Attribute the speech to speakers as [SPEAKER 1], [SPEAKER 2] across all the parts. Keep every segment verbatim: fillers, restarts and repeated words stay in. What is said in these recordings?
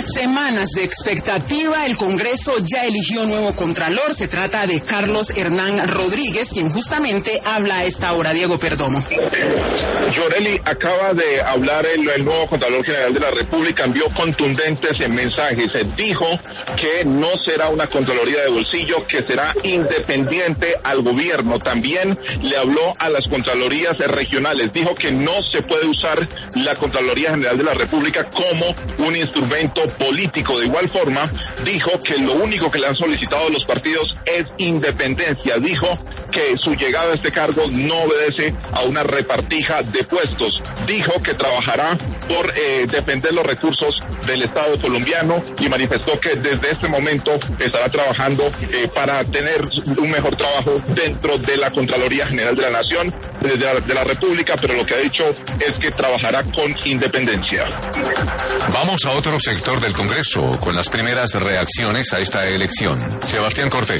[SPEAKER 1] Tras semanas de expectativa, el Congreso ya eligió nuevo contralor. Se trata de Carlos Hernán Rodríguez, quien justamente habla a esta hora. Diego Perdomo.
[SPEAKER 2] Yoreli, acaba de hablar el, el nuevo Contralor General de la República, envió contundentes mensajes. Dijo que no será una Contraloría de bolsillo, que será independiente al gobierno. También le habló a las Contralorías regionales. Dijo que no se puede usar la Contraloría General de la República como un instrumento político. De igual forma, dijo que lo único que le han solicitado los partidos es independencia. Dijo que su llegada a este cargo no obedece a una repartija de puestos. Dijo que trabajará por eh, defender los recursos del Estado colombiano y manifestó que desde este momento estará trabajando eh, para tener un mejor trabajo dentro de la Contraloría General de la Nación, de la, de la República, pero lo que ha dicho es que trabajará con independencia.
[SPEAKER 3] Vamos a otro sector del Congreso con las primeras reacciones a esta elección. Sebastián Cortés.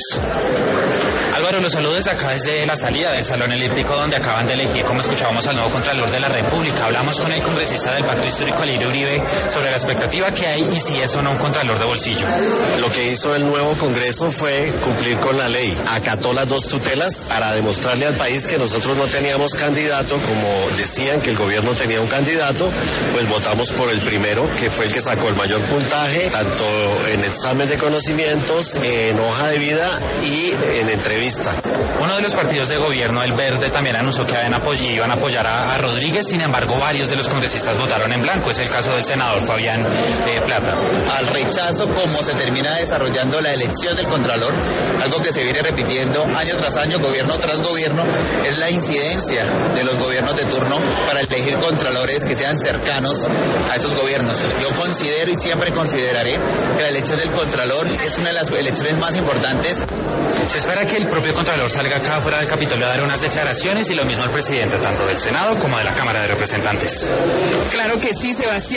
[SPEAKER 4] Álvaro, los saludos acá desde la salida del Salón Elíptico, donde acaban de elegir, como escuchábamos, al nuevo Contralor de la República. Hablamos con el congresista del Pacto Histórico, Alirio Uribe, sobre la expectativa que hay y si es o no un Contralor de bolsillo.
[SPEAKER 5] Lo que hizo el nuevo Congreso fue cumplir con la ley. Acató las dos tutelas para demostrarle al país que nosotros no teníamos candidato, como decían que el gobierno tenía un candidato, pues votamos por el primero, que fue el que sacó el mayor puntaje, tanto en examen de conocimientos, en hoja de vida y en entrevista.
[SPEAKER 4] Uno de los partidos de gobierno, el Verde, también anunció que iban a, apoy- iban a apoyar a, a Rodríguez. Sin embargo, varios de los congresistas votaron en blanco. Es el caso del senador Fabián eh, Plata.
[SPEAKER 6] Al rechazo, como se termina desarrollando la elección del Contralor, algo que se viene repitiendo año tras año, gobierno tras gobierno, es la incidencia de los gobiernos de turno para elegir contralores que sean cercanos a esos gobiernos. Yo considero y siempre consideraré que la elección del Contralor es una de las elecciones más importantes.
[SPEAKER 4] Se espera que el propio Contralor salga acá fuera del Capitolio a dar unas declaraciones, y lo mismo el presidente, tanto del Senado como de la Cámara de Representantes.
[SPEAKER 1] Claro que sí, Sebastián.